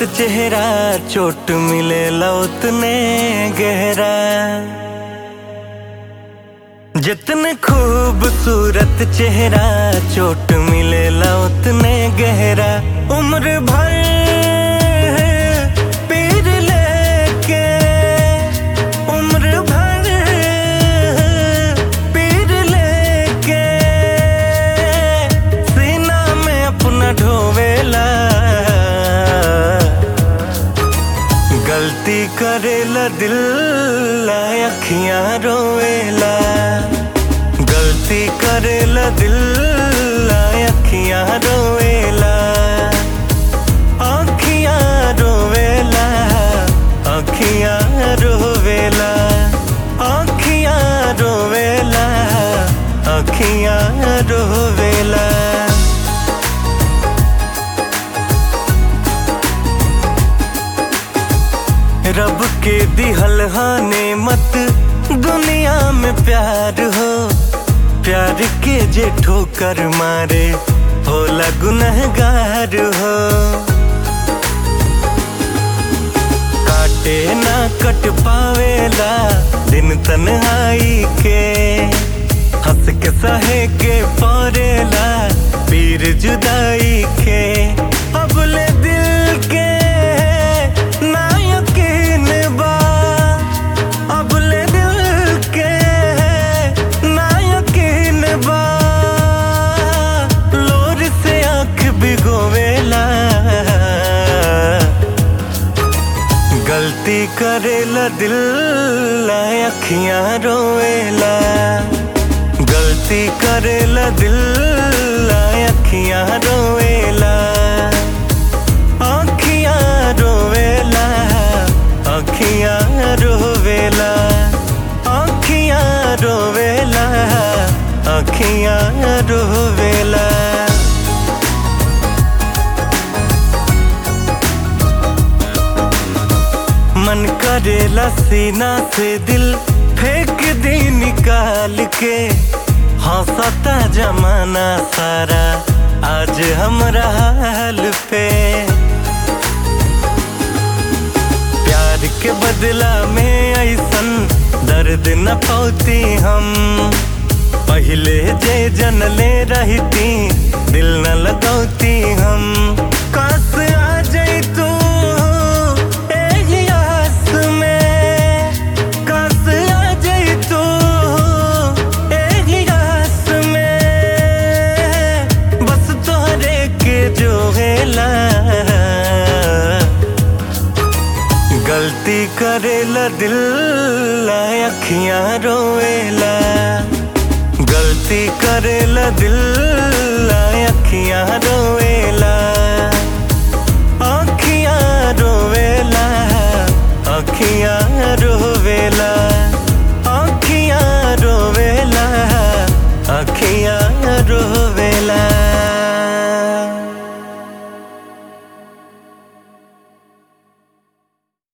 चेहरा चोट मिले उतने गहरा। जितने खूबसूरत चेहरा चोट मिले उतने गहरा। उम्र भर पीर लेके, उम्र भर पीर लेके सीना में अपना ढोवेला। गलती करेला दिल अखियां रोवेला। गलती करेला दिल अखियां रोवेला। अखियां रोवेला, अखियां रोवेला, अखियां रोवेला, अखियां रोवेला। रब के दिहल हाने मत दुनिया में प्यार हो। प्यार के जे ठोकर मारे होला गुनहगार हो। काटे ना कट पावेला दिन तन्हाई के। हंस के सहे के परेला पीर जुदाई के। अबले दिल के ना यकीन बा, अबले दिल के ना यकीन बा। लोर से आँख भिगोवेला। गलती करेला दिल अखियां रोवेला। गलती करेला दिल अखियां रोवेला। अखियां रोवेला, अखियां रोवेला, अखियां रोवेला, अखियां रोवेला। मन करेला सीना से दिल फेंक दी निकाल के। हंसता जमाना सारा आज हमरा हाल पे। प्यार के बदला में ऐसन दर्द न पाती हम। पहले जे जनले रहती दिल न लगौती हम। काश आ जाई तू गलती करेला दिल अखियां रोवेला। गलती करेला दिल अखियां रोवेला।